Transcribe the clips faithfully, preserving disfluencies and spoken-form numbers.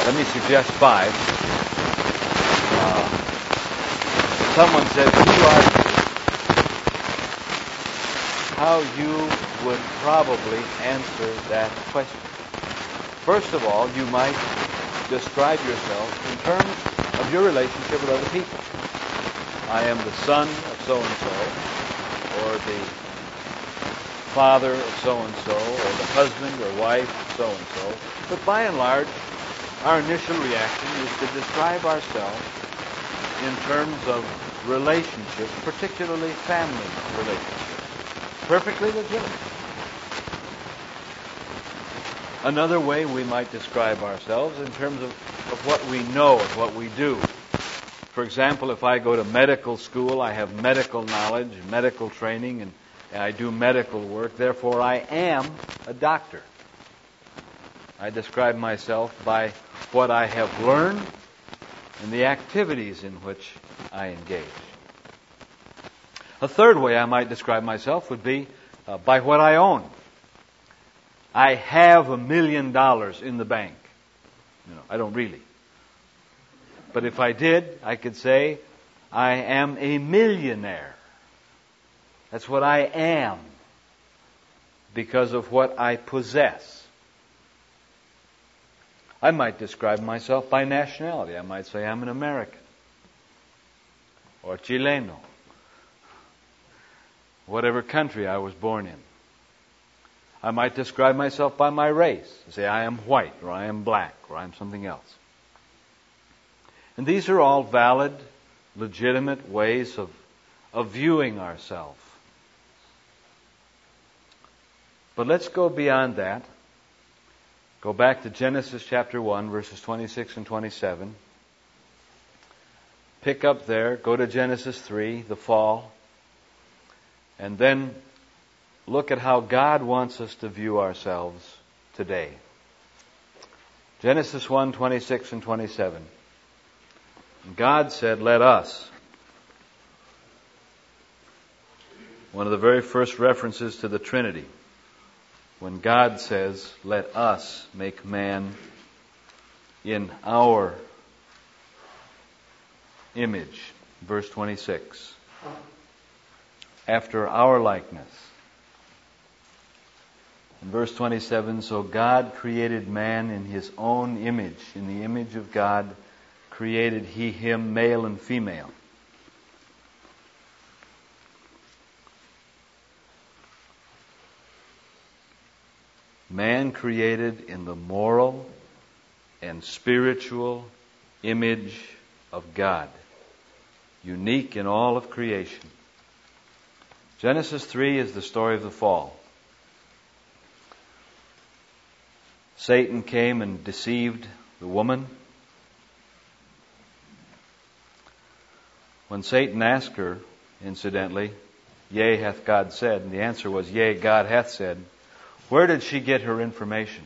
let me suggest five. Uh, someone said, who are you? How you would probably answer that question. First of all, you might describe yourself in terms of your relationship with other people. I am the son of so-and-so, or the father of so-and-so, or the husband or wife of so-and-so. But by and large, our initial reaction is to describe ourselves in terms of relationships, particularly family relationships. Perfectly legitimate. Another way we might describe ourselves in terms of, of what we know, of what we do. For example, if I go to medical school, I have medical knowledge, medical training, and, and I do medical work. Therefore, I am a doctor. I describe myself by what I have learned and the activities in which I engage. A third way I might describe myself would be uh, by what I own. I have a million dollars in the bank. You know, I don't really. But if I did, I could say, I am a millionaire. That's what I am because of what I possess. I might describe myself by nationality. I might say I'm an American or Chileno, whatever country I was born in. I might describe myself by my race. Say I am white, or I am black, or I am something else. And these are all valid, legitimate ways of, of viewing ourselves. But let's go beyond that. Go back to Genesis chapter one, verses twenty-six and twenty-seven. Pick up there, go to Genesis three, the fall. And then look at how God wants us to view ourselves today. Genesis one, twenty-six and twenty-seven. God said, let us. One of the very first references to the Trinity. When God says, let us make man in our image. Verse twenty-six. After our likeness. In verse twenty-seven, so God created man in His own image. In the image of God created He him, male and female. Man created in the moral and spiritual image of God. Unique in all of creation. Genesis three is the story of the fall. Satan came and deceived the woman. When Satan asked her, incidentally, yea, hath God said, and the answer was, yea, God hath said, where did she get her information?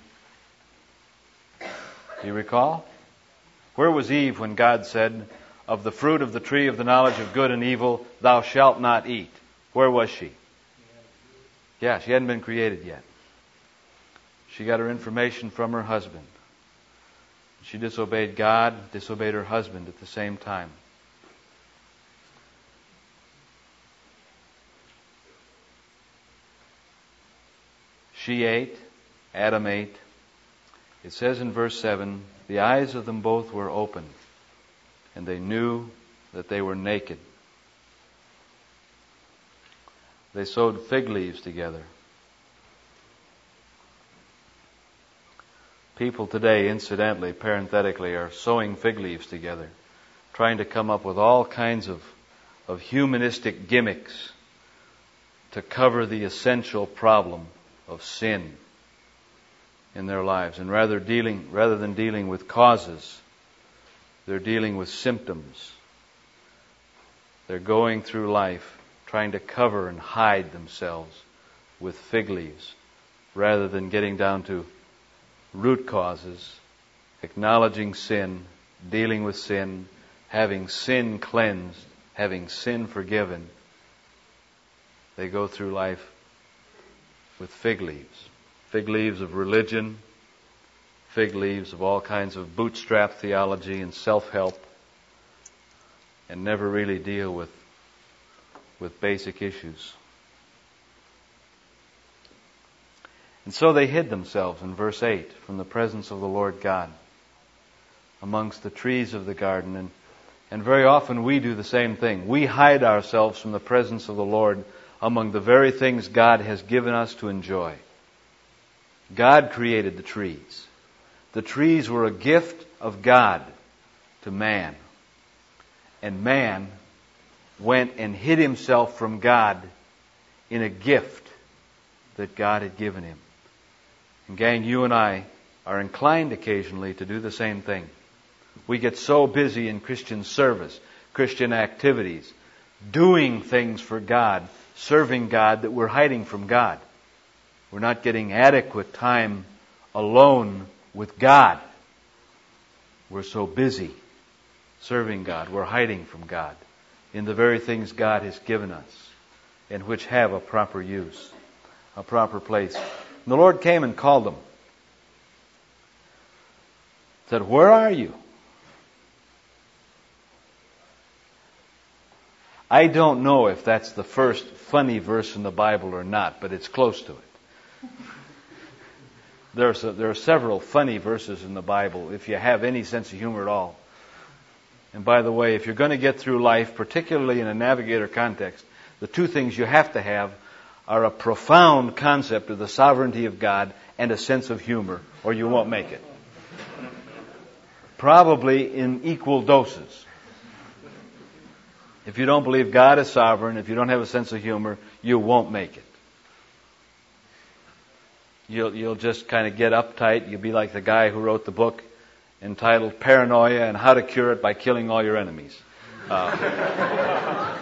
Do you recall? Where was Eve when God said, of the fruit of the tree of the knowledge of good and evil, thou shalt not eat? Where was she? Yeah, she hadn't been created yet. She got her information from her husband. She disobeyed God, disobeyed her husband at the same time. She ate, Adam ate. It says in verse seven, the eyes of them both were opened, and they knew that they were naked. They sewed fig leaves together. People today, incidentally, parenthetically, are sewing fig leaves together, trying to come up with all kinds of, of humanistic gimmicks to cover the essential problem of sin in their lives. And rather dealing, rather than dealing with causes, they're dealing with symptoms. They're going through life trying to cover and hide themselves with fig leaves, rather than getting down to root causes, acknowledging sin, dealing with sin, having sin cleansed, having sin forgiven. They go through life with fig leaves. Fig leaves of religion, fig leaves of all kinds of bootstrap theology and self-help, and never really deal with, with basic issues. And so they hid themselves, in verse eight, from the presence of the Lord God amongst the trees of the garden. And, and very often we do the same thing. We hide ourselves from the presence of the Lord among the very things God has given us to enjoy. God created the trees. The trees were a gift of God to man. And man went and hid himself from God in a gift that God had given him. And gang, you and I are inclined occasionally to do the same thing. We get so busy in Christian service, Christian activities, doing things for God, serving God, that we're hiding from God. We're not getting adequate time alone with God. We're so busy serving God. We're hiding from God in the very things God has given us and which have a proper use, a proper place. And the Lord came and called them. Said, "Where are you?" I don't know if that's the first funny verse in the Bible or not, but it's close to it. There's a, there are several funny verses in the Bible, if you have any sense of humor at all. And by the way, if you're going to get through life, particularly in a navigator context, the two things you have to have are a profound concept of the sovereignty of God and a sense of humor, or you won't make it. Probably in equal doses. If you don't believe God is sovereign, if you don't have a sense of humor, you won't make it. You'll, you'll just kind of get uptight. You'll be like the guy who wrote the book entitled Paranoia and How to Cure It by Killing All Your Enemies. Uh,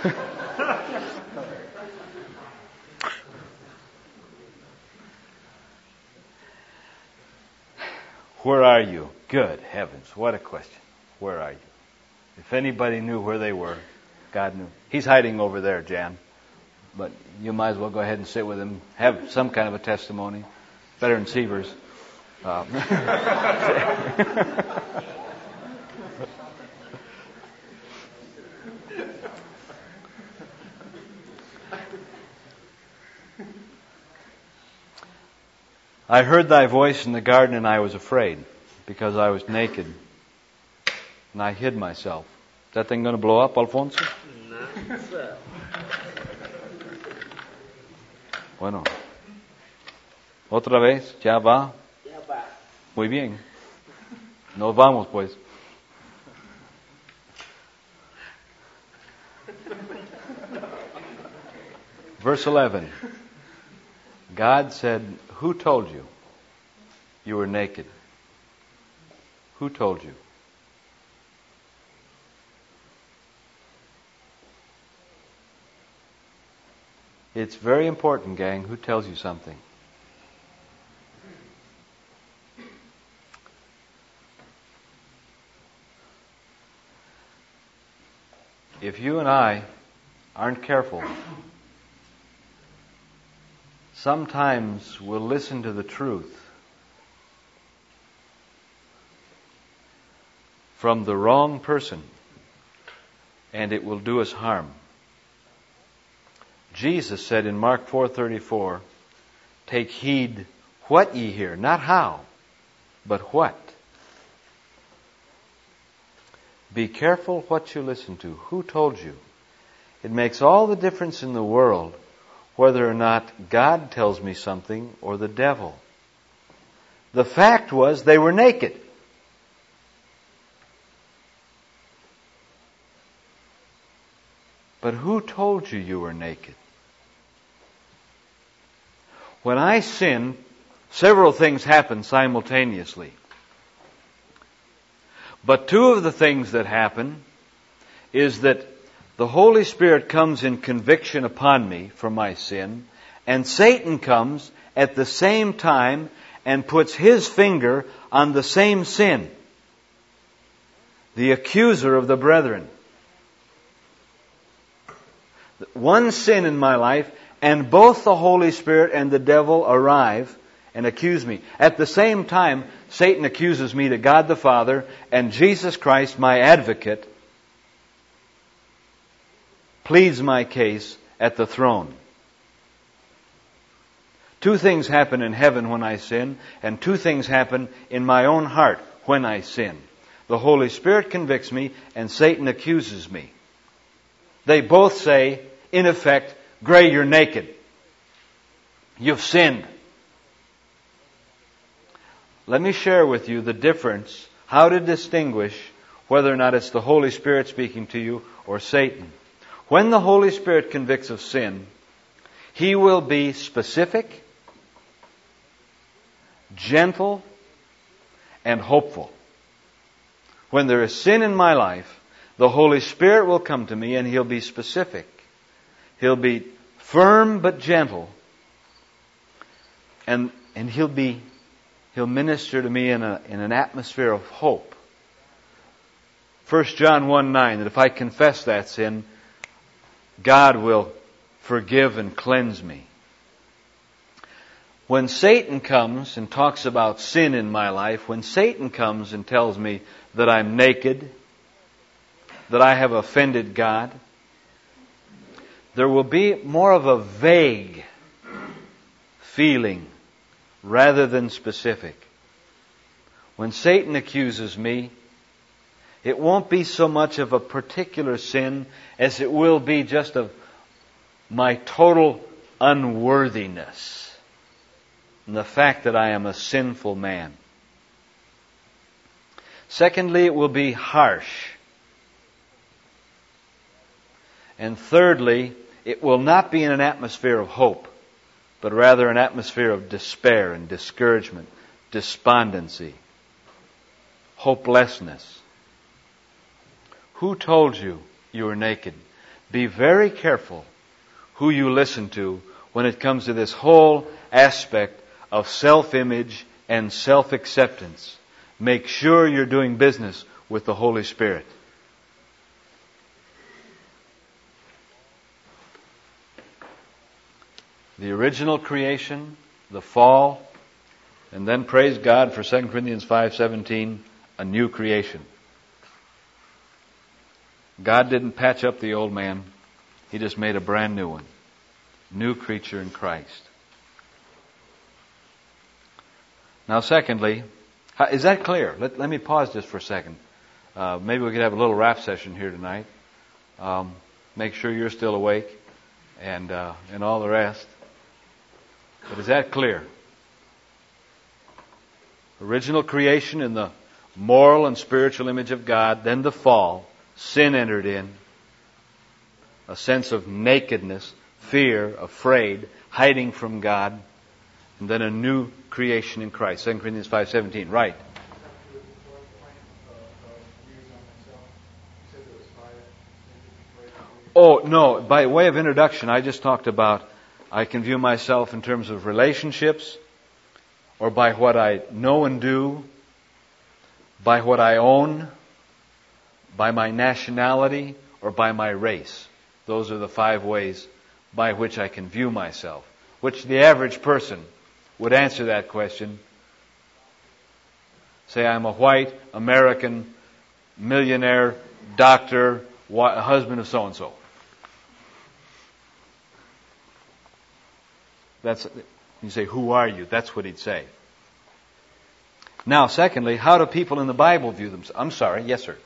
Where are you? Good heavens, what a question. Where are you? If anybody knew where they were, God knew. He's hiding over there, Jan. But you might as well go ahead and sit with him. Have some kind of a testimony. Better than Seavers. Um, I heard thy voice in the garden, and I was afraid, because I was naked, and I hid myself. Is that thing going to blow up, Alfonso? No, sir. Bueno. Otra vez, ya va. Ya va. Muy bien. Nos vamos, pues. Verse eleven. God said, "Who told you you were naked? Who told you?" It's very important, gang, who tells you something. If you and I aren't careful, sometimes we'll listen to the truth from the wrong person, and it will do us harm. Jesus said in Mark four thirty-four, "Take heed what ye hear," not how, but what. Be careful what you listen to. Who told you? It makes all the difference in the world whether or not God tells me something or the devil. The fact was they were naked. But who told you you were naked? When I sin, several things happen simultaneously. But two of the things that happen is that the Holy Spirit comes in conviction upon me for my sin, and Satan comes at the same time and puts his finger on the same sin. The accuser of the brethren. One sin in my life, and both the Holy Spirit and the devil arrive and accuse me. At the same time, Satan accuses me to God the Father and Jesus Christ, my advocate, pleads my case at the throne. Two things happen in heaven when I sin, and two things happen in my own heart when I sin. The Holy Spirit convicts me, and Satan accuses me. They both say, in effect, Gray, you're naked. You've sinned. Let me share with you the difference, how to distinguish whether or not it's the Holy Spirit speaking to you or Satan. When the Holy Spirit convicts of sin, He will be specific, gentle, and hopeful. When there is sin in my life, the Holy Spirit will come to me and He'll be specific. He'll be firm but gentle. And, and He'll be, He'll minister to me in, a, in an atmosphere of hope. First John one nine, that if I confess that sin, God will forgive and cleanse me. When Satan comes and talks about sin in my life, when Satan comes and tells me that I'm naked, that I have offended God, there will be more of a vague feeling rather than specific. When Satan accuses me, it won't be so much of a particular sin as it will be just of my total unworthiness and the fact that I am a sinful man. Secondly, it will be harsh. And thirdly, it will not be in an atmosphere of hope, but rather an atmosphere of despair and discouragement, despondency, hopelessness. Who told you you were naked? Be very careful who you listen to when it comes to this whole aspect of self-image and self-acceptance. Make sure you're doing business with the Holy Spirit. The original creation, the fall, and then praise God for Second Corinthians five seventeen, a new creation. God didn't patch up the old man. He just made a brand new one. New creature in Christ. Now secondly, is that clear? Let, let me pause just for a second. Uh, maybe we could have a little rap session here tonight. Um, make sure you're still awake and uh, and all the rest. But is that clear? Original creation in the moral and spiritual image of God, then the fall, sin entered in, a sense of nakedness, fear, afraid, hiding from God, and then a new creation in Christ. Second Corinthians five seventeen, right. Oh, no, by way of introduction, I just talked about I can view myself in terms of relationships, or by what I know and do, by what I own, by my nationality, or by my race. Those are the five ways by which I can view myself. Which the average person would answer that question. Say, I'm a white, American, millionaire, doctor, husband of so-and-so. That's, you say, who are you? That's what he'd say. Now, secondly, how do people in the Bible view themselves? I'm sorry, yes, sir.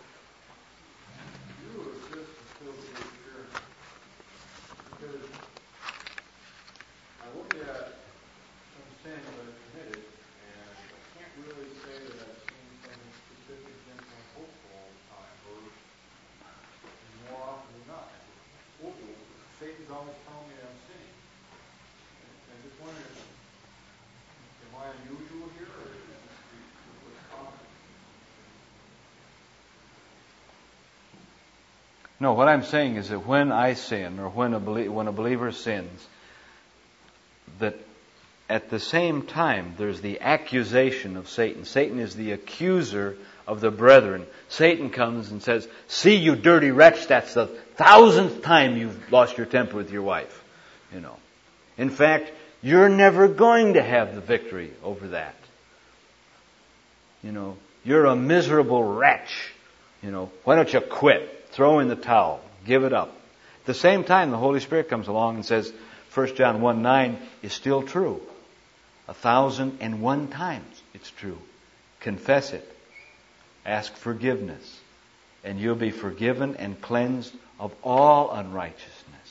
No, what I'm saying is that when I sin, or when a, belie- when a believer sins, that at the same time there's the accusation of Satan. Satan is the accuser of the brethren. Satan comes and says, see, you dirty wretch, that's the thousandth time you've lost your temper with your wife. You know. In fact, you're never going to have the victory over that. You know, you're a miserable wretch. You know, why don't you quit? Throw in the towel. Give it up. At the same time, the Holy Spirit comes along and says, First John one nine is still true. A thousand and one times it's true. Confess it. Ask forgiveness. And you'll be forgiven and cleansed of all unrighteousness.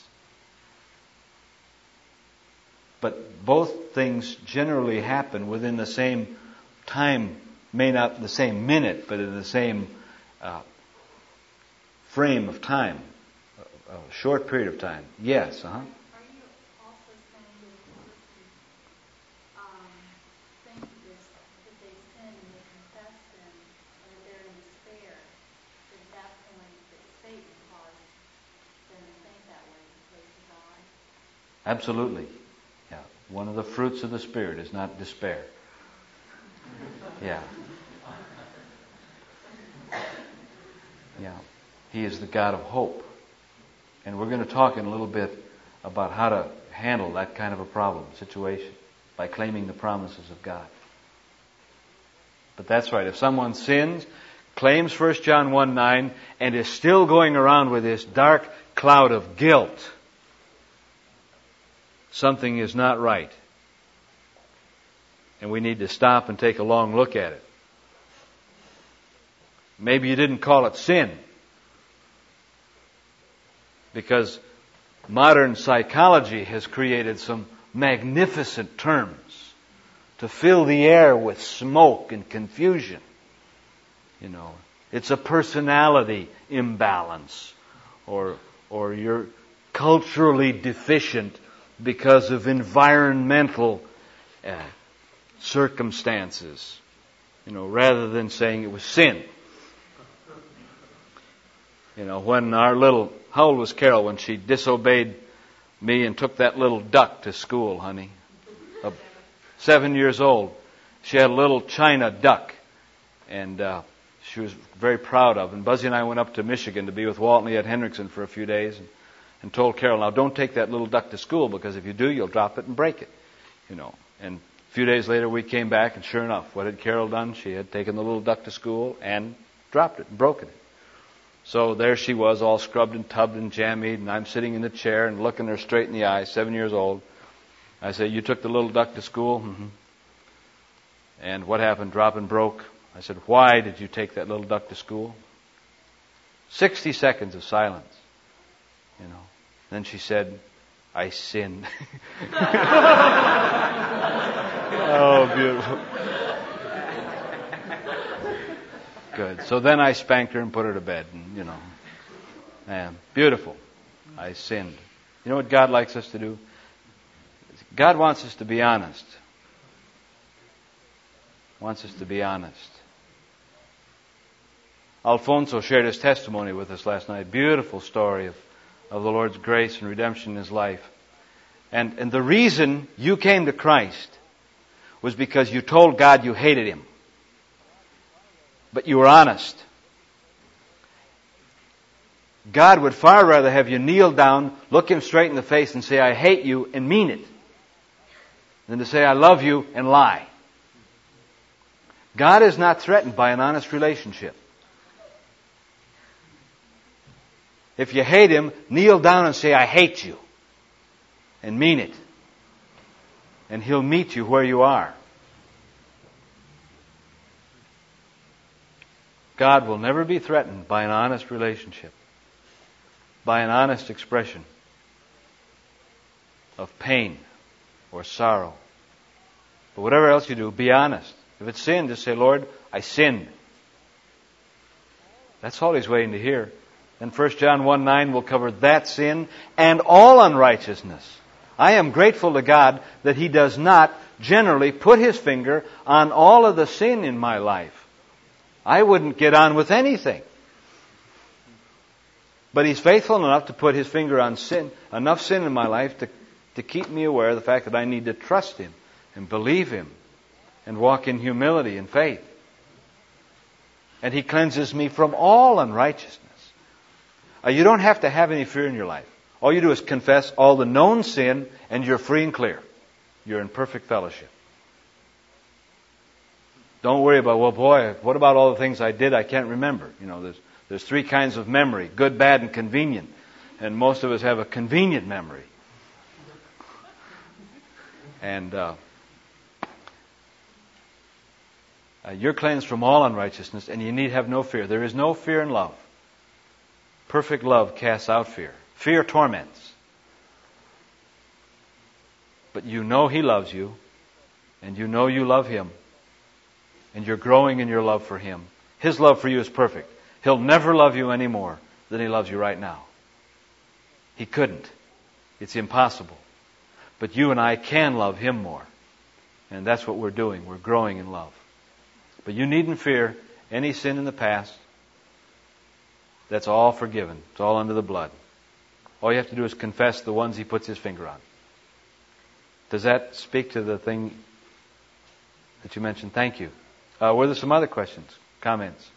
But both things generally happen within the same time, may not the same minute, but in the same uh, frame of time, a, a short period of time. Yes, uh-huh. Are you also saying that if a person um, thinks this, that they sin and they confess sin, and that they're in despair, that at that point that Satan caused them to think that way as opposed to God? Absolutely. Yeah. One of the fruits of the Spirit is not despair. Yeah. Yeah. He is the God of hope. And we're going to talk in a little bit about how to handle that kind of a problem, situation, by claiming the promises of God. But that's right. If someone sins, claims First John one nine, and is still going around with this dark cloud of guilt, something is not right. And we need to stop and take a long look at it. Maybe you didn't call it sin, because modern psychology has created some magnificent terms to fill the air with smoke and confusion. You know, it's a personality imbalance, or or you're culturally deficient because of environmental uh, circumstances, you know, rather than saying it was sin. You know, when our little, how old was Carol when she disobeyed me and took that little duck to school, honey? Uh, seven years old. She had a little china duck, and uh, she was very proud of. And Buzzy and I went up to Michigan to be with Walt and Leah Hendrickson for a few days, and, and told Carol, now don't take that little duck to school, because if you do, you'll drop it and break it. You know, and a few days later we came back, and sure enough, what had Carol done? She had taken the little duck to school and dropped it and broken it. So there she was, all scrubbed and tubbed and jammied, and I'm sitting in the chair and looking her straight in the eye, seven years old. I said, you took the little duck to school? Mm-hmm. And what happened? Drop and broke. I said, why did you take that little duck to school? Sixty seconds of silence. You know. Then she said, I sinned. Oh, beautiful. Good. So then I spanked her and put her to bed, and, you know. Man, beautiful. I sinned. You know what God likes us to do? God wants us to be honest. Wants us to be honest. Alfonso shared his testimony with us last night. Beautiful story of, of the Lord's grace and redemption in his life. And, and the reason you came to Christ was because you told God you hated Him. But you were honest. God would far rather have you kneel down, look Him straight in the face and say, I hate you, and mean it, than to say, I love you, and lie. God is not threatened by an honest relationship. If you hate Him, kneel down and say, I hate you, and mean it. And He'll meet you where you are. God will never be threatened by an honest relationship, by an honest expression of pain or sorrow. But whatever else you do, be honest. If it's sin, just say, Lord, I sinned. That's all He's waiting to hear. Then First John one nine will cover that sin and all unrighteousness. I am grateful to God that He does not generally put His finger on all of the sin in my life. I wouldn't get on with anything. But He's faithful enough to put His finger on sin, enough sin in my life to, to keep me aware of the fact that I need to trust Him and believe Him and walk in humility and faith. And He cleanses me from all unrighteousness. Uh, you don't have to have any fear in your life. All you do is confess all the known sin, and you're free and clear. You're in perfect fellowship. Don't worry about, well, boy, what about all the things I did I can't remember? You know, there's there's three kinds of memory, good, bad, and convenient. And most of us have a convenient memory. And uh, uh, you're cleansed from all unrighteousness, and you need have no fear. There is no fear in love. Perfect love casts out fear. Fear torments. But you know He loves you, and you know you love Him, and you're growing in your love for Him. His love for you is perfect. He'll never love you any more than He loves you right now. He couldn't. It's impossible. But you and I can love Him more. And that's what we're doing. We're growing in love. But you needn't fear any sin in the past. That's all forgiven. It's all under the blood. All you have to do is confess the ones He puts His finger on. Does that speak to the thing that you mentioned? Thank you. Uh, were there some other questions, comments?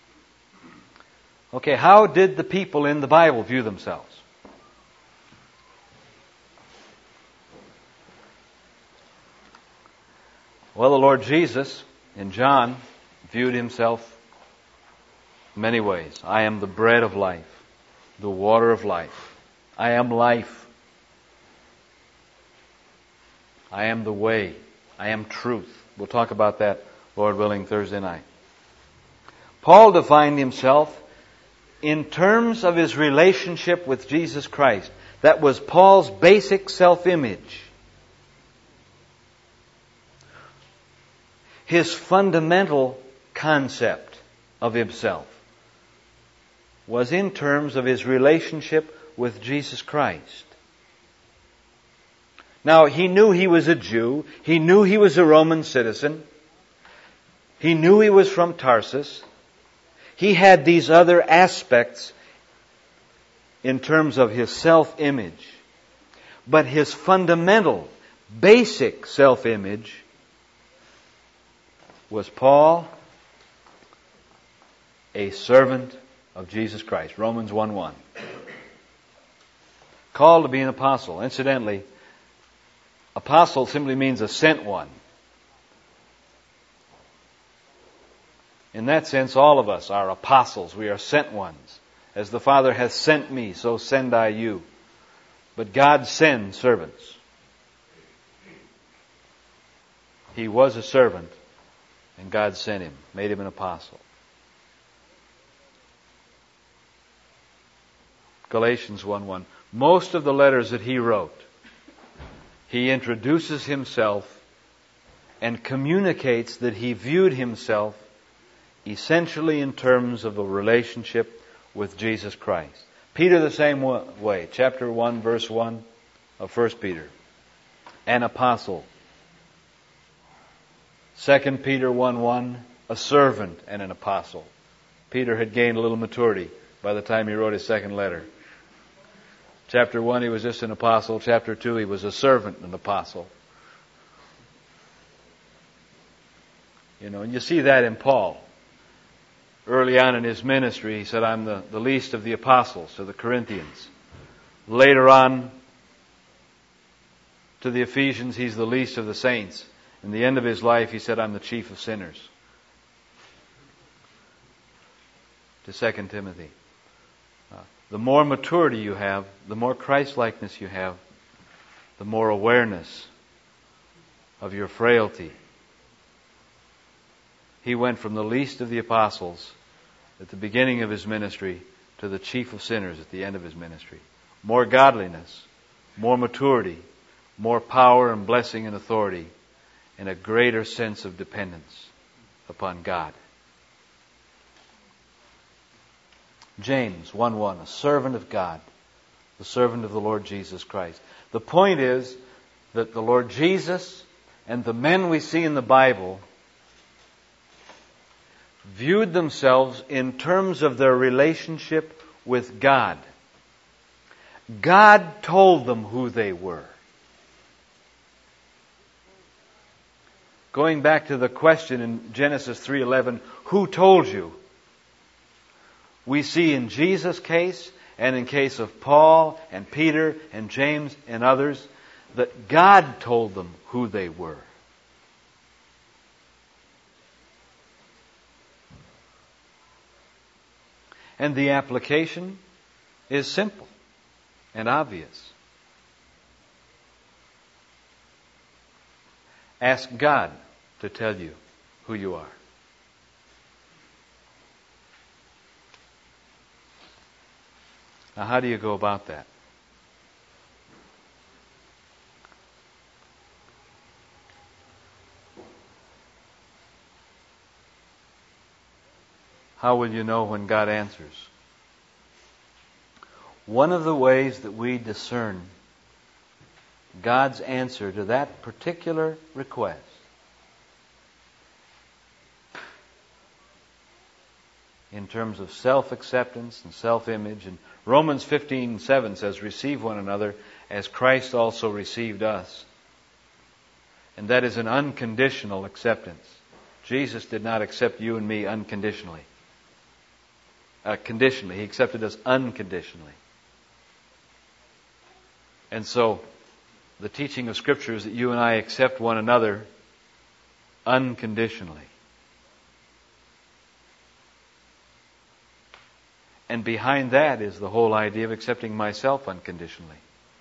Okay, how did the people in the Bible view themselves? Well, the Lord Jesus, in John, viewed Himself many ways. I am the bread of life, the water of life. I am life. I am the way. I am truth. We'll talk about that, Lord willing, Thursday night. Paul defined himself in terms of his relationship with Jesus Christ. That was Paul's basic self-image. His fundamental concept of himself was in terms of his relationship with Jesus Christ. Now, he knew he was a Jew. He knew he was a Roman citizen. He knew he was from Tarsus. He had these other aspects in terms of his self-image. But his fundamental, basic self-image was Paul, a servant of Jesus Christ. Romans one one. Called to be an apostle. Incidentally, apostle simply means a sent one. In that sense, all of us are apostles. We are sent ones. As the Father hath sent me, so send I you. But God sends servants. He was a servant, and God sent him, made him an apostle. Galatians one one. Most of the letters that he wrote, he introduces himself and communicates that he viewed himself essentially in terms of a relationship with Jesus Christ. Peter the same way. Chapter one, verse one of First Peter. An apostle. Second Peter one one, a servant and an apostle. Peter had gained a little maturity by the time he wrote his second letter. Chapter one, he was just an apostle. Chapter two, he was a servant and an apostle. You know, and you see that in Paul. Early on in his ministry, he said, I'm the, the least of the apostles to the Corinthians. Later on, to the Ephesians, he's the least of the saints. In the end of his life, he said, I'm the chief of sinners. To Second Timothy. Uh, the more maturity you have, the more Christ-likeness you have, the more awareness of your frailty. He went from the least of the apostles at the beginning of his ministry to the chief of sinners at the end of his ministry. More godliness, more maturity, more power and blessing and authority, and a greater sense of dependence upon God. James one one, a servant of God, the servant of the Lord Jesus Christ. The point is that the Lord Jesus and the men we see in the Bible viewed themselves in terms of their relationship with God. God told them who they were. Going back to the question in Genesis three eleven, who told you? We see in Jesus' case and in case of Paul and Peter and James and others that God told them who they were. And the application is simple and obvious. Ask God to tell you who you are. Now, how do you go about that? How will you know when God answers? One of the ways that we discern God's answer to that particular request in terms of self-acceptance and self-image, and Romans fifteen seven says, receive one another as Christ also received us. And that is an unconditional acceptance. Jesus did not accept you and me unconditionally. Uh, conditionally. He accepted us unconditionally. And so, the teaching of Scripture is that you and I accept one another unconditionally. And behind that is the whole idea of accepting myself unconditionally.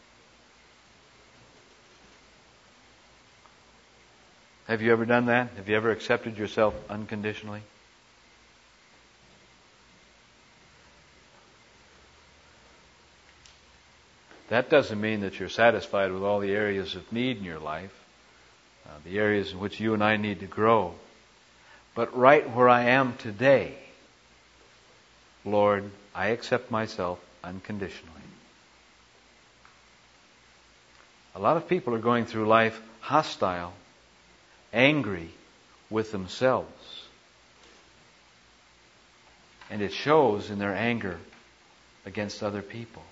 Have you ever done that? Have you ever accepted yourself unconditionally? That doesn't mean that you're satisfied with all the areas of need in your life, uh, the areas in which you and I need to grow. But right where I am today, Lord, I accept myself unconditionally. A lot of people are going through life hostile, angry with themselves. And it shows in their anger against other people.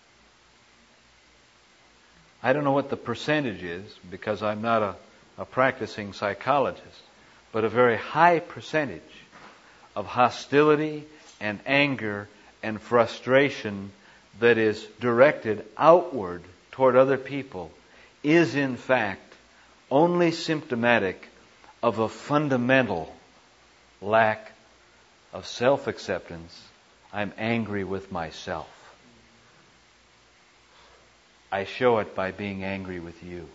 I don't know what the percentage is because I'm not a, a practicing psychologist, but a very high percentage of hostility and anger and frustration that is directed outward toward other people is in fact only symptomatic of a fundamental lack of self-acceptance. I'm angry with myself. I show it by being angry with you.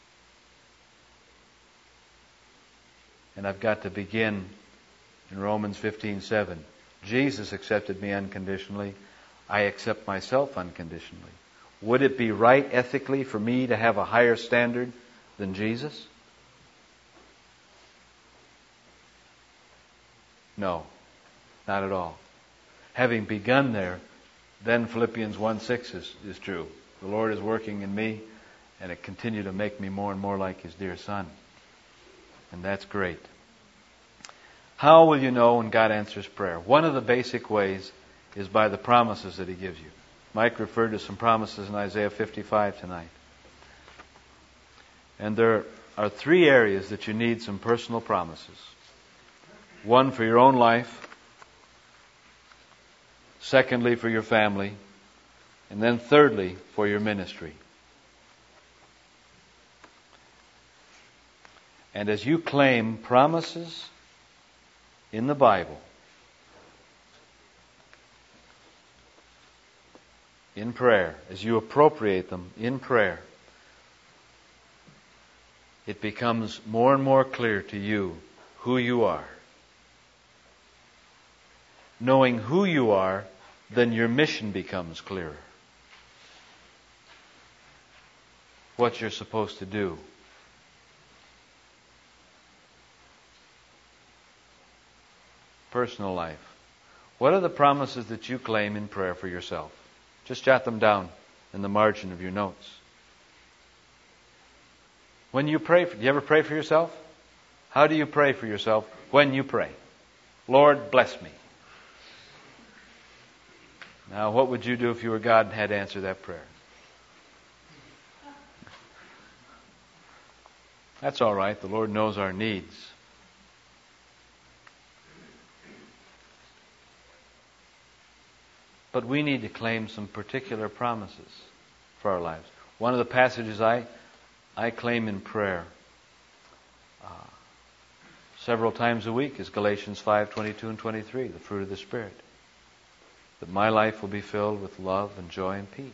And I've got to begin in Romans fifteen seven. Jesus accepted me unconditionally. I accept myself unconditionally. Would it be right ethically for me to have a higher standard than Jesus? No, not at all. Having begun there, then Philippians one six is, is true. The Lord is working in me, and it continues to make me more and more like His dear Son. And that's great. How will you know when God answers prayer? One of the basic ways is by the promises that He gives you. Mike referred to some promises in Isaiah fifty-five tonight. And there are three areas that you need some personal promises. One for your own life. Secondly, for your family. And then thirdly, for your ministry. And as you claim promises in the Bible, in prayer, as you appropriate them in prayer, it becomes more and more clear to you who you are. Knowing who you are, then your mission becomes clearer. What you're supposed to do. Personal life. What are the promises that you claim in prayer for yourself? Just jot them down in the margin of your notes. When you pray, for, do you ever pray for yourself? How do you pray for yourself when you pray? Lord, bless me. Now, what would you do if you were God and had to answer that prayer? That's all right. The Lord knows our needs. But we need to claim some particular promises for our lives. One of the passages I, I claim in prayer uh, several times a week is Galatians five twenty-two and twenty-three, the fruit of the Spirit. that my life will be filled with love and joy and peace.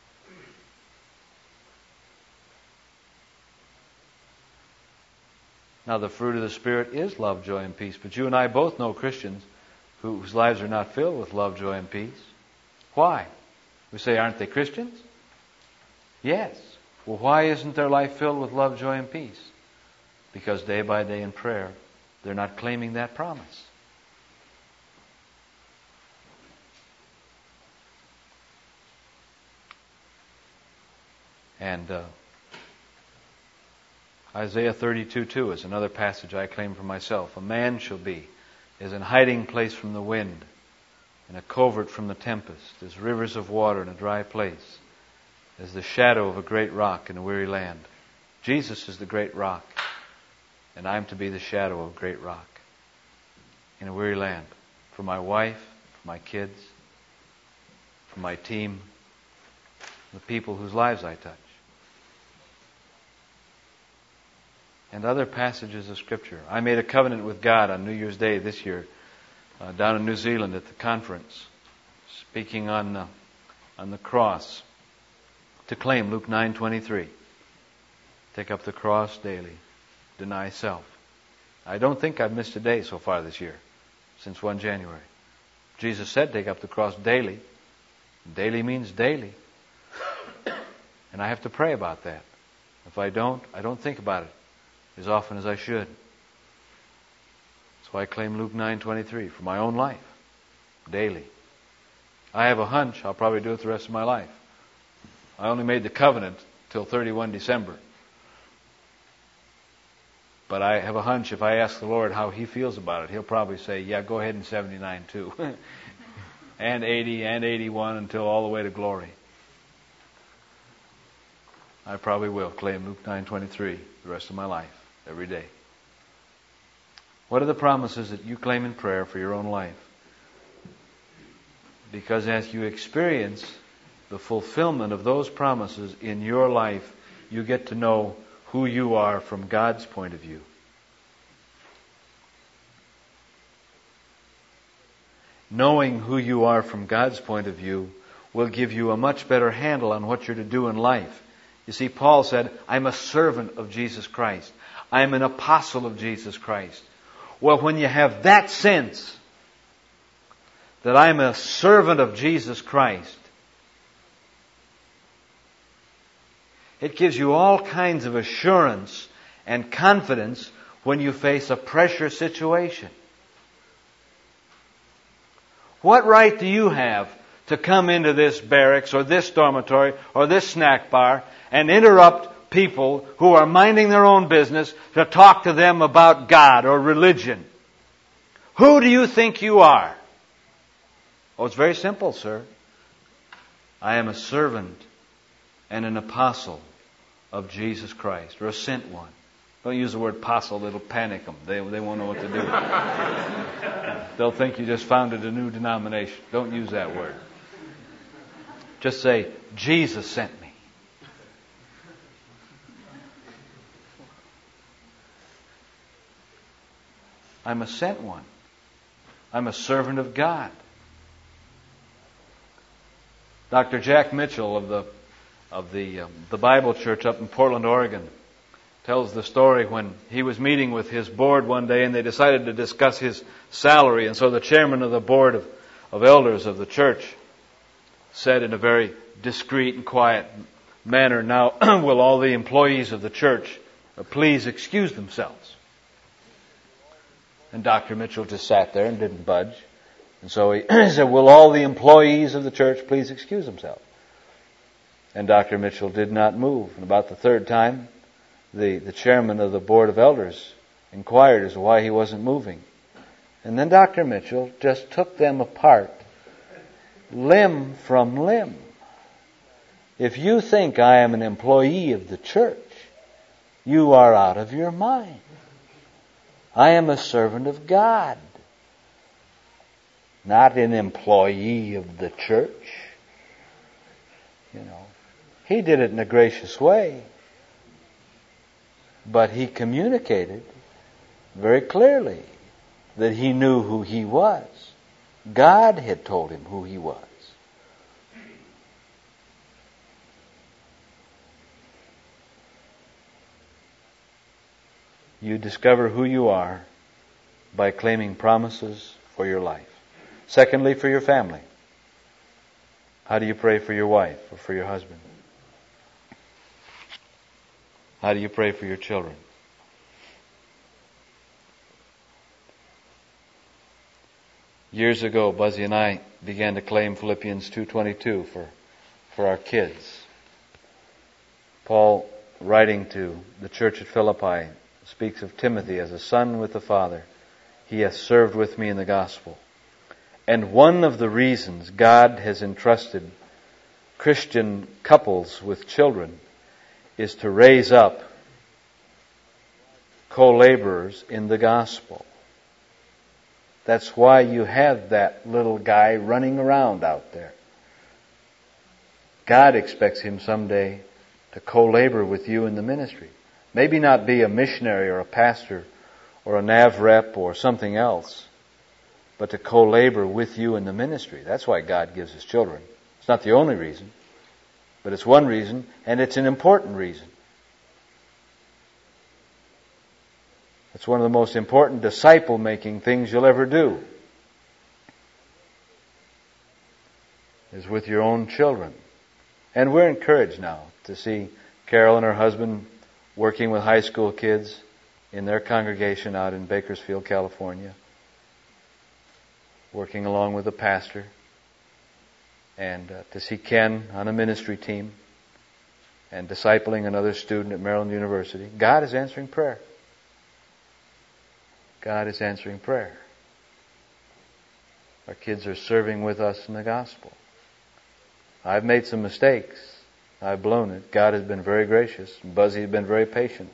Now, the fruit of the Spirit is love, joy, and peace. But you and I both know Christians whose lives are not filled with love, joy, and peace. Why? We say, aren't they Christians? Yes. Well, why isn't their life filled with love, joy, and peace? Because day by day in prayer, they're not claiming that promise. And uh, Isaiah thirty-two two is another passage I claim for myself. A man shall be as an hiding place from the wind, and a covert from the tempest, as rivers of water in a dry place, as the shadow of a great rock in a weary land. Jesus is the great rock, and I'm to be the shadow of a great rock in a weary land. For my wife, for my kids, for my team, the people whose lives I touch. And other passages of Scripture. I made a covenant with God on New Year's Day this year, uh, down in New Zealand at the conference, speaking on uh, on the cross, to claim Luke nine twenty-three. Take up the cross daily, deny self. I don't think I've missed a day so far this year, since first of January. Jesus said, take up the cross daily. Daily means daily. And I have to pray about that. If I don't, I don't think about it as often as I should. So I claim Luke nine twenty-three for my own life, daily. I have a hunch I'll probably do it the rest of my life. I only made the covenant till thirty-first of December. But I have a hunch if I ask the Lord how He feels about it, He'll probably say, yeah, go ahead in seventy-nine too. And eighty and eighty-one until all the way to glory. I probably will claim Luke nine twenty-three the rest of my life, every day. What are the promises that you claim in prayer for your own life? Because as you experience the fulfillment of those promises in your life, you get to know who you are from God's point of view. Knowing who you are from God's point of view will give you a much better handle on what you're to do in life. You see, Paul said, I'm a servant of Jesus Christ. I'm an apostle of Jesus Christ. Well, when you have that sense that I'm a servant of Jesus Christ, it gives you all kinds of assurance and confidence when you face a pressure situation. What right do you have to come into this barracks or this dormitory or this snack bar and interrupt people who are minding their own business to talk to them about God or religion? Who do you think you are? Oh, it's very simple, sir. I am a servant and an apostle of Jesus Christ, or a sent one. Don't use the word apostle, it'll panic them. They, they won't know what to do. They'll think you just founded a new denomination. Don't use that word. Just say, Jesus sent me. I'm a sent one. I'm a servant of God. Doctor Jack Mitchell of the of the um, the Bible Church up in Portland, Oregon, tells the story when he was meeting with his board one day and they decided to discuss his salary. And so the chairman of the board of, of elders of the church said in a very discreet and quiet manner, now will all the employees of the church please excuse themselves? And Doctor Mitchell just sat there and didn't budge. And so he said, will all the employees of the church please excuse themselves? And Doctor Mitchell did not move. And about the third time, the, the chairman of the board of elders inquired as to why he wasn't moving. And then Doctor Mitchell just took them apart, limb from limb. If you think I am an employee of the church, you are out of your mind. I am a servant of God, not an employee of the church. You know, he did it in a gracious way, but he communicated very clearly that he knew who he was. God had told him who he was. You discover who you are by claiming promises for your life. Secondly, for your family. How do you pray for your wife or for your husband? How do you pray for your children? Years ago, Buzzy and I began to claim Philippians two twenty-two for, for our kids. Paul, writing to the church at Philippi, speaks of Timothy as a son with the Father. He has served with me in the gospel. And one of the reasons God has entrusted Christian couples with children is to raise up co-laborers in the gospel. That's why you have that little guy running around out there. God expects him someday to co-labor with you in the ministry. Maybe not be a missionary or a pastor or a nav rep or something else, but to co-labor with you in the ministry. That's why God gives us children. It's not the only reason, but it's one reason, and it's an important reason. It's one of the most important disciple-making things you'll ever do, is with your own children. And we're encouraged now to see Carol and her husband working with high school kids in their congregation out in Bakersfield, California, working along with the pastor, and uh, to see Ken on a ministry team and discipling another student at Maryland University. God is answering prayer. God is answering prayer. Our kids are serving with us in the gospel. I've made some mistakes. I've blown it. God has been very gracious. Buzzy has been very patient.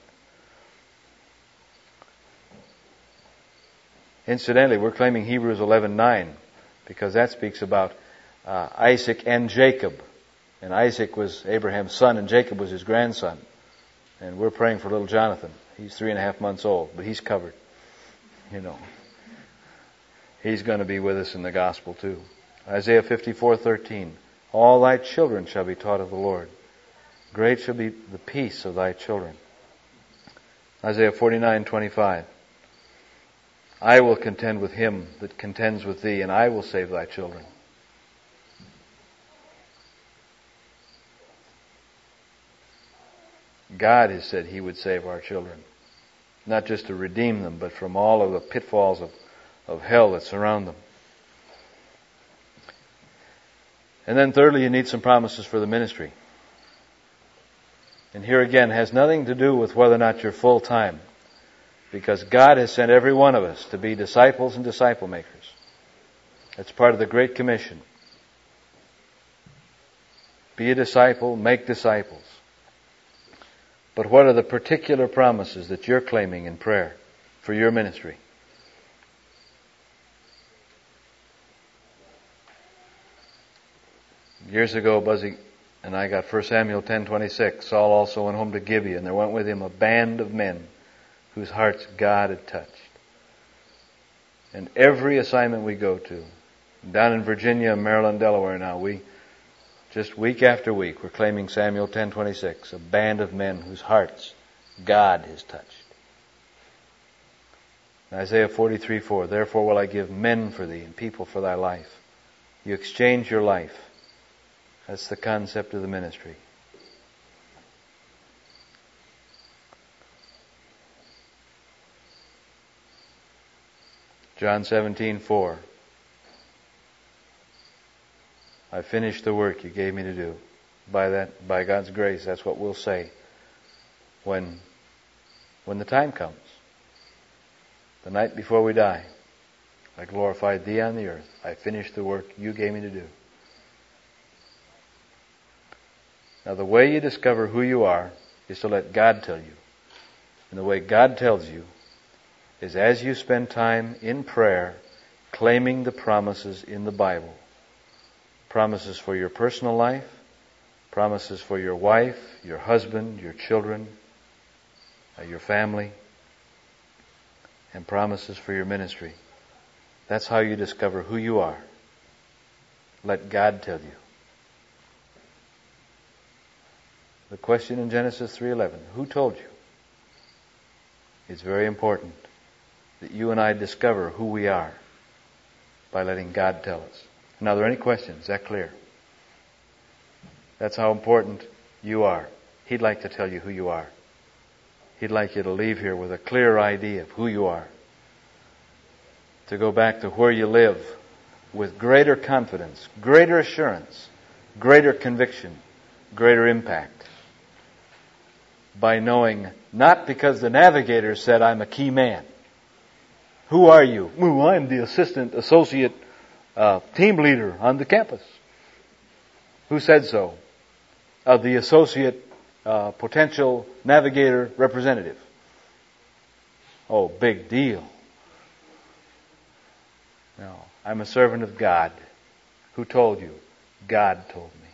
Incidentally, we're claiming Hebrews eleven nine because that speaks about uh, Isaac and Jacob. And Isaac was Abraham's son and Jacob was his grandson. And we're praying for little Jonathan. He's three and a half months old, but he's covered. You know, he's going to be with us in the gospel too. Isaiah fifty-four thirteen. All thy children shall be taught of the Lord. Great shall be the peace of thy children. Isaiah forty-nine twenty-five. I will contend with him that contends with thee, and I will save thy children. God has said he would save our children. Not just to redeem them, but from all of the pitfalls of, of hell that surround them. And then thirdly, you need some promises for the ministry. And here again, it has nothing to do with whether or not you're full-time. Because God has sent every one of us to be disciples and disciple makers. That's part of the Great Commission. Be a disciple, make disciples. But what are the particular promises that you're claiming in prayer for your ministry? Years ago, Buzzy and I got First Samuel ten twenty-six. Saul also went home to Gibeah, and there went with him a band of men whose hearts God had touched. And every assignment we go to, down in Virginia, Maryland, Delaware now, we just week after week, we're claiming Samuel ten twenty-six, a band of men whose hearts God has touched. And Isaiah forty-three four, therefore will I give men for thee and people for thy life. You exchange your life. That's the concept of the ministry. John seventeen four. I finished the work you gave me to do. By that, by God's grace, that's what we'll say when, when the time comes. The night before we die. I glorified thee on the earth. I finished the work you gave me to do. Now the way you discover who you are is to let God tell you. And the way God tells you is as you spend time in prayer, claiming the promises in the Bible. Promises for your personal life, promises for your wife, your husband, your children, uh, your family, and promises for your ministry. That's how you discover who you are. Let God tell you. The question in Genesis three eleven, who told you? It's very important that you and I discover who we are by letting God tell us. Now, are there any questions? Is that clear? That's how important you are. He'd like to tell you who you are. He'd like you to leave here with a clear idea of who you are. To go back to where you live with greater confidence, greater assurance, greater conviction, greater impact. By knowing, not because the navigator said, I'm a key man. Who are you? Well, I'm the assistant associate uh, team leader on the campus. Who said so? Uh, the associate uh, potential navigator representative. Oh, big deal. No, I'm a servant of God. Who told you? God told me.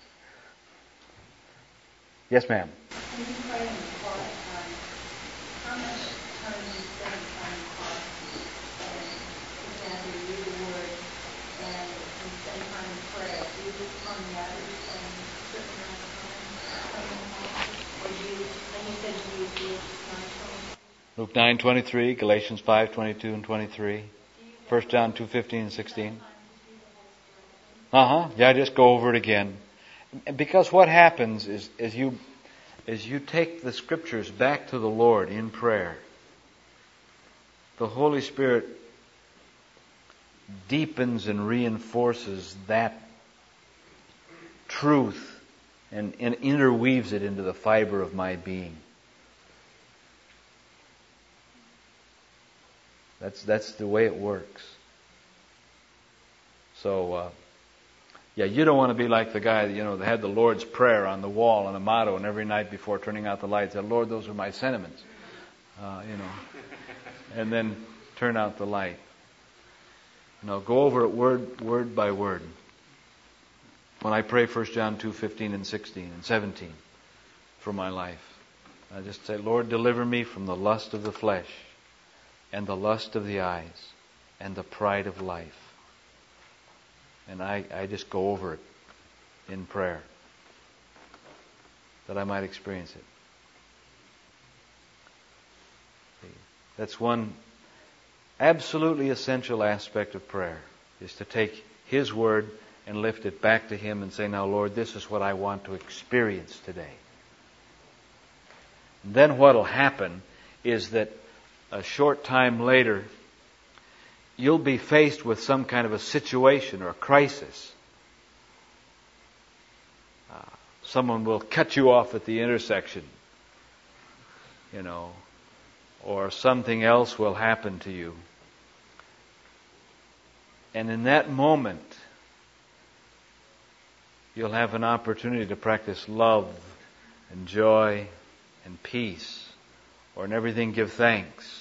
Yes, ma'am. When you pray in the quiet time, how much time do you spend on the quiet? And, for example, you read the Word and you spend time in prayer. Do you just on the average spend a certain amount of time praying in the quiet? Or do you, and you said you use Luke nine twenty? Luke nine twenty-three, Galatians five twenty-two and twenty-three, First John two fifteen and sixteen. Uh-huh. Yeah, just go over it again. Because what happens is, is you is you take the Scriptures back to the Lord in prayer. The Holy Spirit deepens and reinforces that truth and, and interweaves it into the fiber of my being. That's that's the way it works. So, uh, yeah, you don't want to be like the guy, you know, that had the Lord's Prayer on the wall and a motto, and every night before turning out the lights said, Lord, those are my sentiments, uh, you know, and then turn out the light. No, go over it word word by word. When I pray First John two fifteen and sixteen and seventeen for my life, I just say, Lord, deliver me from the lust of the flesh and the lust of the eyes and the pride of life. And I, I just go over it in prayer that I might experience it. That's one absolutely essential aspect of prayer, is to take His Word and lift it back to Him and say, now, Lord, this is what I want to experience today. And then what will happen is that a short time later, you'll be faced with some kind of a situation or a crisis. Uh, someone will cut you off at the intersection, you know, or something else will happen to you. And in that moment, you'll have an opportunity to practice love and joy and peace, or in everything give thanks.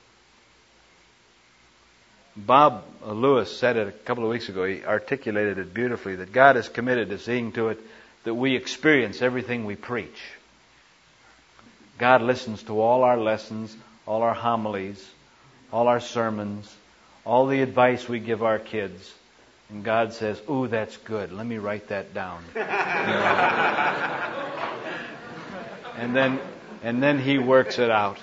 Bob Lewis said it a couple of weeks ago. He articulated it beautifully, that God is committed to seeing to it that we experience everything we preach. God listens to all our lessons, all our homilies, all our sermons, all the advice we give our kids. And God says, ooh, that's good. Let me write that down. You know? And then, and then He works it out.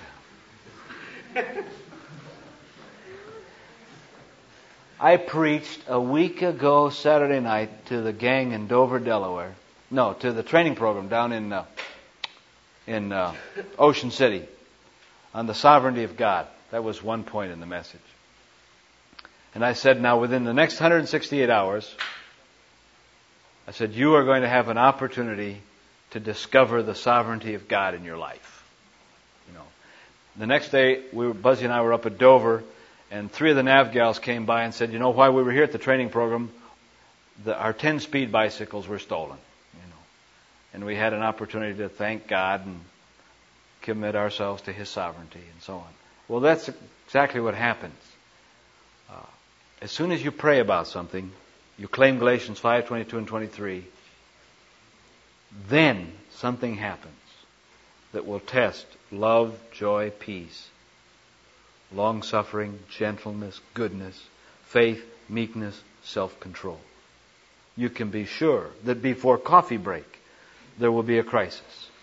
I preached a week ago Saturday night to the gang in Dover, Delaware. No, to the training program down in uh, in uh, Ocean City on the sovereignty of God. That was one point in the message. And I said, now within the next one hundred sixty-eight hours, I said, you are going to have an opportunity to discover the sovereignty of God in your life. You know, the next day, we were, Buzzy and I were up at Dover. And three of the nav gals came by and said, you know, while we were here at the training program, the, our ten-speed bicycles were stolen. You know, and we had an opportunity to thank God and commit ourselves to His sovereignty and so on. Well, that's exactly what happens. Uh, as soon as you pray about something, you claim Galatians five twenty-two and twenty-three, then something happens that will test love, joy, peace, long-suffering, gentleness, goodness, faith, meekness, self-control. You can be sure that before coffee break, there will be a crisis.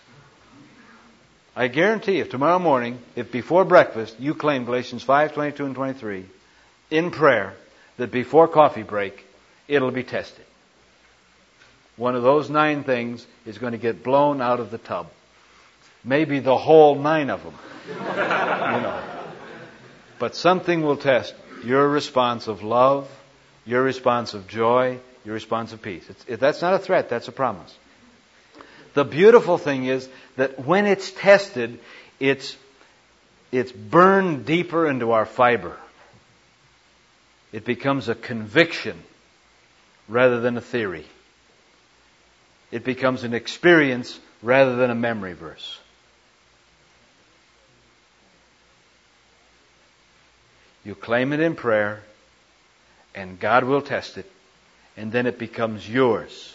I guarantee if tomorrow morning, if before breakfast, you claim Galatians five, twenty-two and twenty-three in prayer, that before coffee break, it'll be tested. One of those nine things is going to get blown out of the tub. Maybe the whole nine of them. You know. But something will test your response of love, your response of joy, your response of peace. It's, if that's not a threat, that's a promise. The beautiful thing is that when it's tested, it's, it's burned deeper into our fiber. It becomes a conviction rather than a theory. It becomes an experience rather than a memory verse. You claim it in prayer, and God will test it, and then it becomes yours.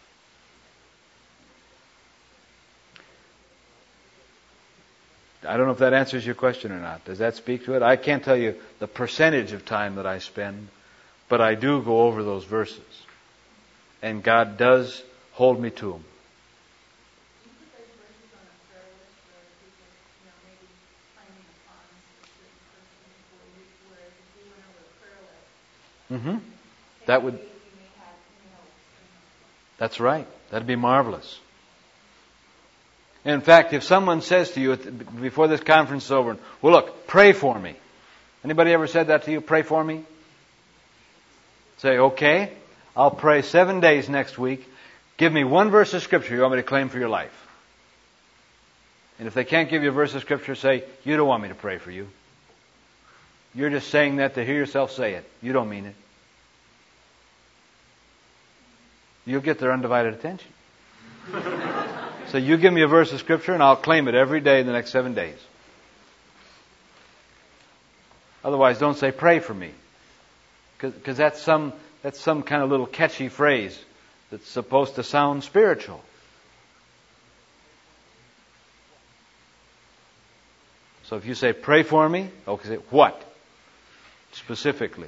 I don't know if that answers your question or not. Does that speak to it? I can't tell you the percentage of time that I spend, but I do go over those verses. And God does hold me to them. Mm-hmm. That would. That's right. That'd be marvelous. In fact, if someone says to you before this conference is over, well, look, pray for me. Anybody ever said that to you? Pray for me? Say, okay, I'll pray seven days next week. Give me one verse of Scripture you want me to claim for your life. And if they can't give you a verse of Scripture, say, you don't want me to pray for you. You're just saying that to hear yourself say it. You don't mean it. You'll get their undivided attention. So you give me a verse of Scripture and I'll claim it every day in the next seven days. Otherwise, don't say, pray for me. Because that's some, that's some kind of little catchy phrase that's supposed to sound spiritual. So if you say, pray for me, okay, what? Specifically.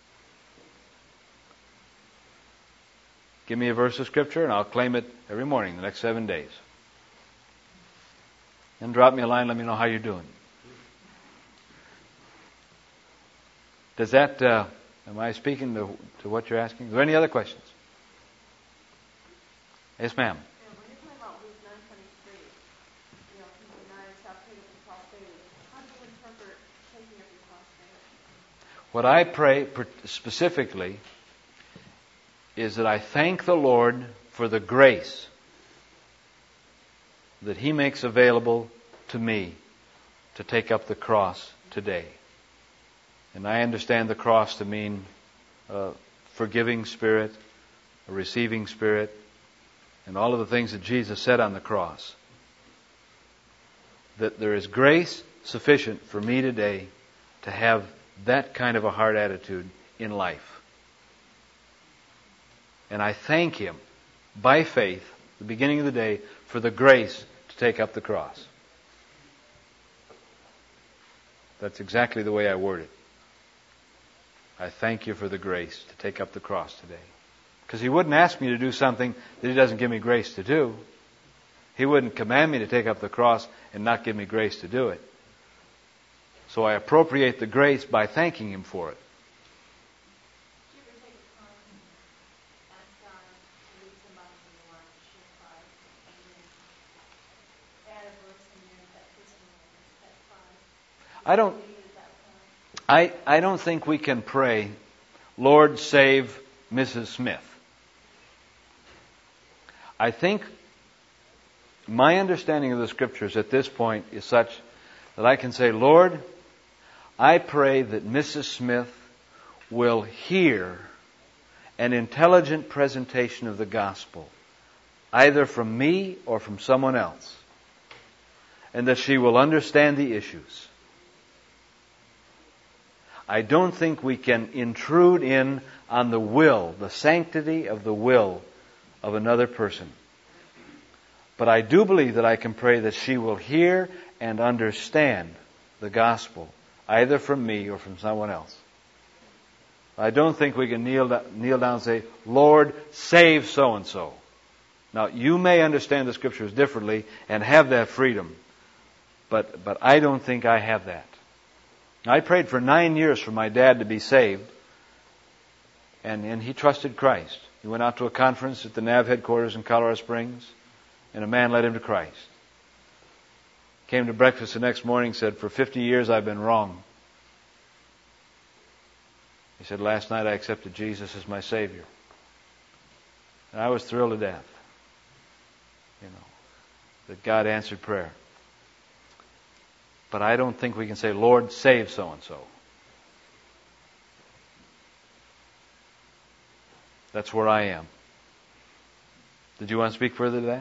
Give me a verse of Scripture and I'll claim it every morning the next seven days. Then drop me a line, let me know how you're doing. Does that, uh, am I speaking to, to what you're asking? Are there any other questions? Yes, ma'am. Yeah, when you're talking about Luke nine twenty-three, you know, people deny yourself, take up your cross daily. How do you interpret taking up your cross daily? What I pray specifically is that I thank the Lord for the grace that He makes available to me to take up the cross today. And I understand the cross to mean a forgiving spirit, a receiving spirit, and all of the things that Jesus said on the cross. That there is grace sufficient for me today to have that kind of a heart attitude in life. And I thank Him by faith, at the beginning of the day, for the grace to take up the cross. That's exactly the way I word it. I thank you for the grace to take up the cross today. Because He wouldn't ask me to do something that He doesn't give me grace to do. He wouldn't command me to take up the cross and not give me grace to do it. So I appropriate the grace by thanking Him for it. Do you ever take a time and ask God to lead somebody in your life to share Christ and then add a verse in there that testimony, that Christ? I don't. I, I don't think we can pray, Lord, save Missus Smith. I think my understanding of the Scriptures at this point is such that I can say, Lord, I pray that Missus Smith will hear an intelligent presentation of the gospel, either from me or from someone else, and that she will understand the issues. I don't think we can intrude in on the will, the sanctity of the will of another person. But I do believe that I can pray that she will hear and understand the gospel, either from me or from someone else. I don't think we can kneel, kneel down and say, Lord, save so-and-so. Now, you may understand the Scriptures differently and have that freedom, but, but I don't think I have that. I prayed for nine years for my dad to be saved, and, and he trusted Christ. He went out to a conference at the N A V headquarters in Colorado Springs, and a man led him to Christ. Came to breakfast the next morning and said, for fifty years I've been wrong. He said, last night I accepted Jesus as my Savior. And I was thrilled to death, you know, that God answered prayer. But I don't think we can say, Lord, save so-and-so. That's where I am. Did you want to speak further to that?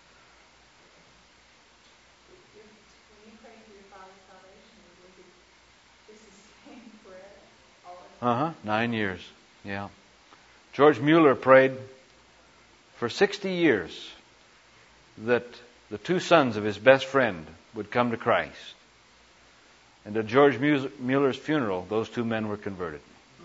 When you prayed for your father's salvation, was it just the same prayer all the Uh-huh. Nine years. Yeah. George Mueller prayed for sixty years that the two sons of his best friend would come to Christ. And at George Mueller's funeral, those two men were converted.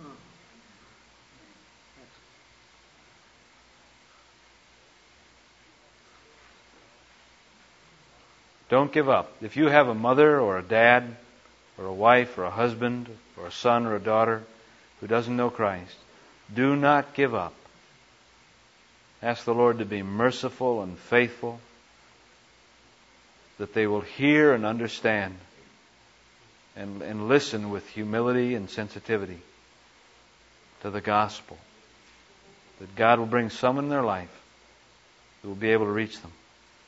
Don't give up. If you have a mother or a dad or a wife or a husband or a son or a daughter who doesn't know Christ, do not give up. Ask the Lord to be merciful and faithful, that they will hear and understand and, and listen with humility and sensitivity to the gospel. That God will bring someone in their life who will be able to reach them.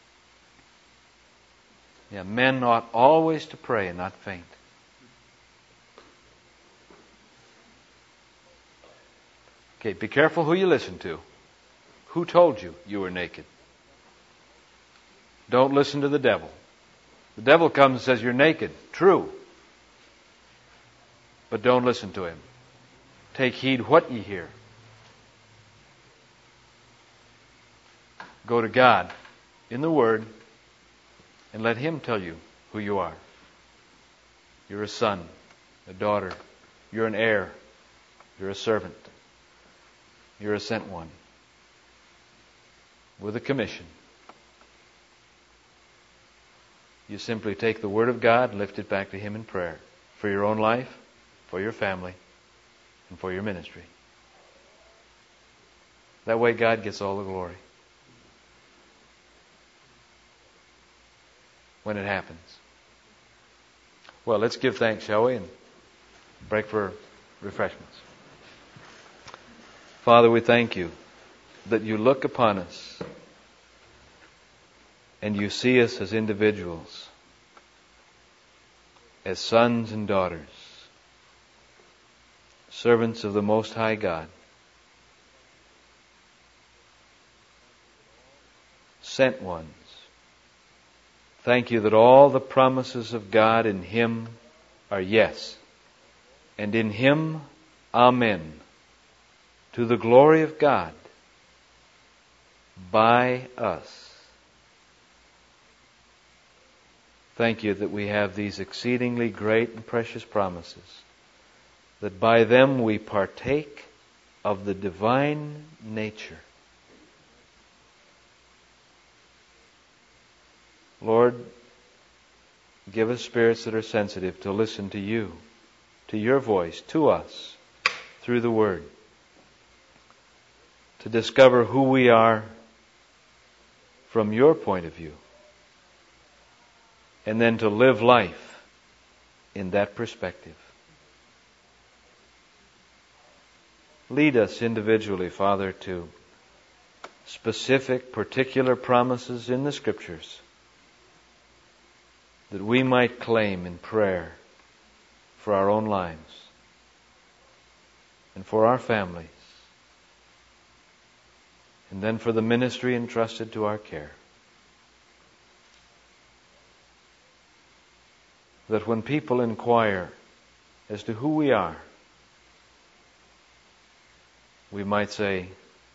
Yeah, men ought always to pray and not faint. Okay, be careful who you listen to. Who told you you were naked? Don't listen to the devil. The devil comes and says you're naked. True. But don't listen to him. Take heed what ye hear. Go to God in the Word and let Him tell you who you are. You're a son, a daughter. You're an heir. You're a servant. You're a sent one with a commission. You simply take the Word of God and lift it back to Him in prayer for your own life, for your family, and for your ministry. That way God gets all the glory when it happens. Well, let's give thanks, shall we? And break for refreshments. Father, we thank you that you look upon us and you see us as individuals, as sons and daughters, servants of the Most High God, sent ones. Thank you that all the promises of God in Him are yes, and in Him, amen, to the glory of God, by us. Thank you that we have these exceedingly great and precious promises, that by them we partake of the divine nature. Lord, give us spirits that are sensitive to listen to you, to your voice, to us, through the Word, to discover who we are from your point of view, and then to live life in that perspective. Lead us individually, Father, to specific, particular promises in the Scriptures that we might claim in prayer for our own lives and for our families, and then for the ministry entrusted to our care. That when people inquire as to who we are, we might say,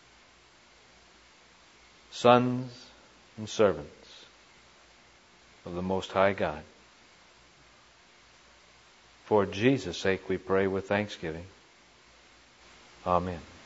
sons and servants of the Most High God. For Jesus' sake we pray with thanksgiving. Amen.